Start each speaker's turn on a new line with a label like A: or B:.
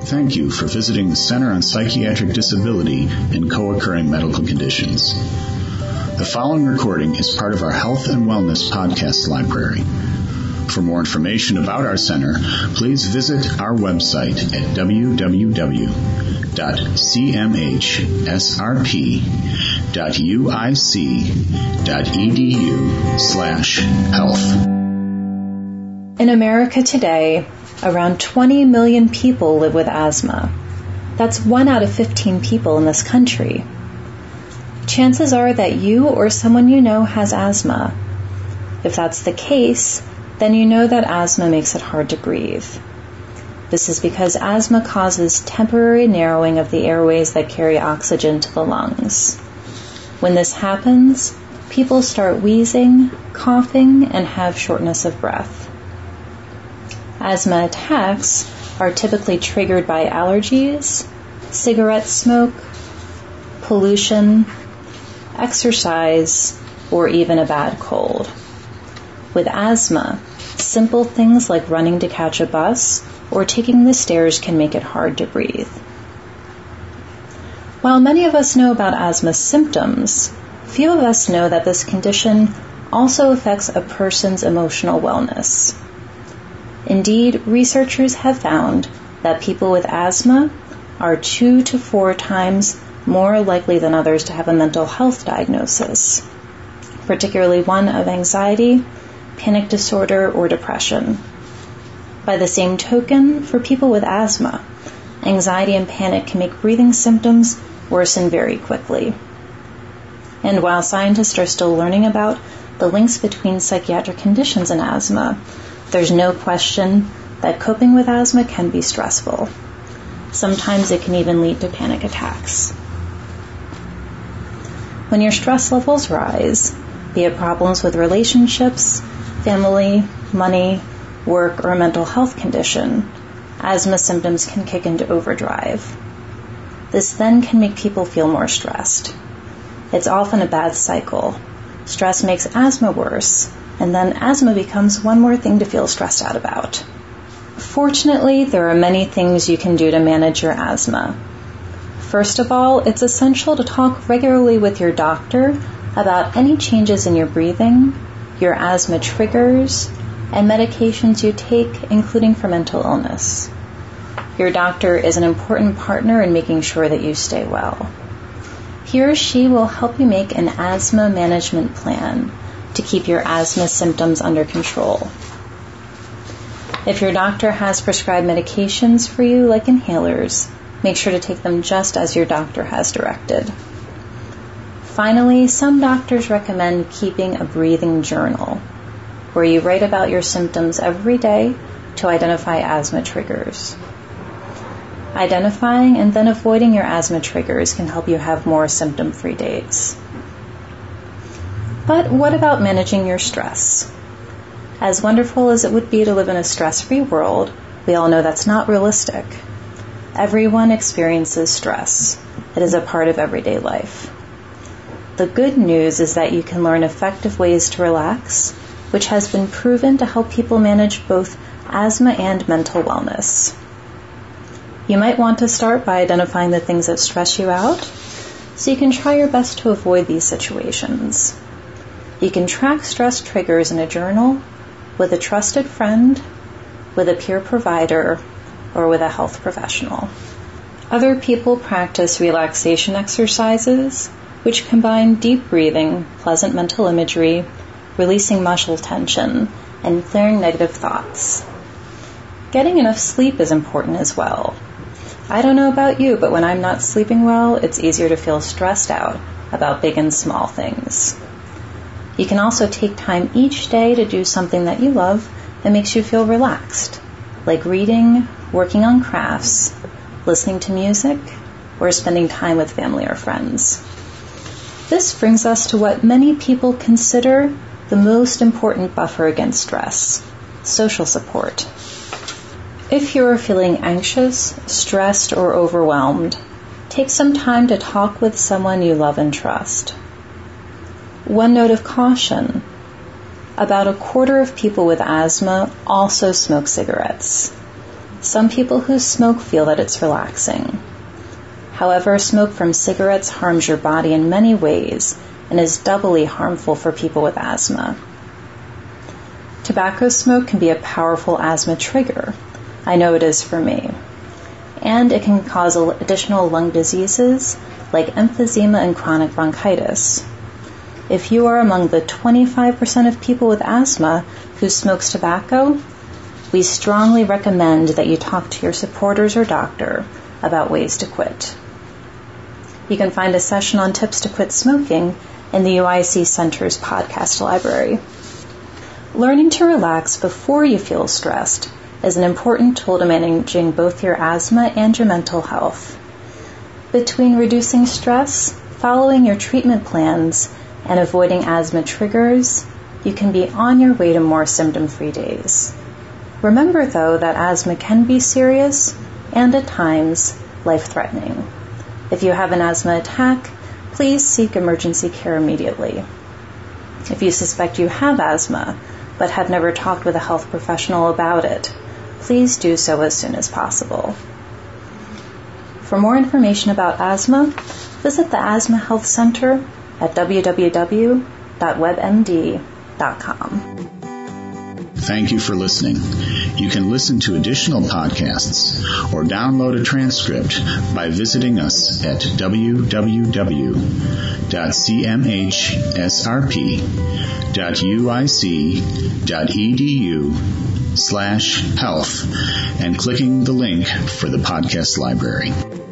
A: Thank you for visiting the Center on Psychiatric Disability and Co-Occurring Medical Conditions. The following recording is part of our Health and Wellness podcast library. For more information about our center, please visit our website at www.cmhsrp.uic.edu/health.
B: In America today, around 20 million people live with asthma. That's 1 out of 15 people in this country. Chances are that you or someone you know has asthma. If that's the case, then you know that asthma makes it hard to breathe. This is because asthma causes temporary narrowing of the airways that carry oxygen to the lungs. When this happens, people start wheezing, coughing, and have shortness of breath. Asthma attacks are typically triggered by allergies, cigarette smoke, pollution, exercise, or even a bad cold. With asthma, simple things like running to catch a bus or taking the stairs can make it hard to breathe. While many of us know about asthma symptoms, few of us know that this condition also affects a person's emotional wellness. Indeed, researchers have found that people with asthma are 2 to 4 times more likely than others to have a mental health diagnosis, particularly one of anxiety, panic disorder, or depression. By the same token, for people with asthma, anxiety and panic can make breathing symptoms worsen very quickly. And while scientists are still learning about the links between psychiatric conditions and asthma, there's no question that coping with asthma can be stressful. Sometimes it can even lead to panic attacks. When your stress levels rise, be it problems with relationships, family, money, work, or a mental health condition, asthma symptoms can kick into overdrive. This then can make people feel more stressed. It's often a bad cycle. Stress makes asthma worse, and then asthma becomes one more thing to feel stressed out about. Fortunately, there are many things you can do to manage your asthma. First of all, it's essential to talk regularly with your doctor about any changes in your breathing, your asthma triggers, and medications you take, including for mental illness. Your doctor is an important partner in making sure that you stay well. He or she will help you make an asthma management plan to keep your asthma symptoms under control. If your doctor has prescribed medications for you, like inhalers, make sure to take them just as your doctor has directed. Finally, some doctors recommend keeping a breathing journal, where you write about your symptoms every day to identify asthma triggers. Identifying and then avoiding your asthma triggers can help you have more symptom-free days. But what about managing your stress? As wonderful as it would be to live in a stress-free world, we all know that's not realistic. Everyone experiences stress. It is a part of everyday life. The good news is that you can learn effective ways to relax, which has been proven to help people manage both asthma and mental wellness. You might want to start by identifying the things that stress you out, so you can try your best to avoid these situations. You can track stress triggers in a journal, with a trusted friend, with a peer provider, or with a health professional. Other people practice relaxation exercises, which combine deep breathing, pleasant mental imagery, releasing muscle tension, and clearing negative thoughts. Getting enough sleep is important as well. I don't know about you, but when I'm not sleeping well, it's easier to feel stressed out about big and small things. You can also take time each day to do something that you love that makes you feel relaxed, like reading, working on crafts, listening to music, or spending time with family or friends. This brings us to what many people consider the most important buffer against stress: social support. If you're feeling anxious, stressed, or overwhelmed, take some time to talk with someone you love and trust. One note of caution: about 1/4 of people with asthma also smoke cigarettes. Some people who smoke feel that it's relaxing. However, smoke from cigarettes harms your body in many ways and is doubly harmful for people with asthma. Tobacco smoke can be a powerful asthma trigger. I know it is for me. And it can cause additional lung diseases like emphysema and chronic bronchitis. If you are among the 25% of people with asthma who smokes tobacco, we strongly recommend that you talk to your supporters or doctor about ways to quit. You can find a session on tips to quit smoking in the UIC Center's podcast library. Learning to relax before you feel stressed is an important tool to managing both your asthma and your mental health. Between reducing stress, following your treatment plans, and avoiding asthma triggers, you can be on your way to more symptom-free days. Remember, though, that asthma can be serious and at times life-threatening. If you have an asthma attack, please seek emergency care immediately. If you suspect you have asthma but have never talked with a health professional about it, please do so as soon as possible. For more information about asthma, visit the Asthma Health Center at www.webmd.com.
A: Thank you for listening. You can listen to additional podcasts or download a transcript by visiting us at www.cmhsrp.uic.edu/health and clicking the link for the podcast library.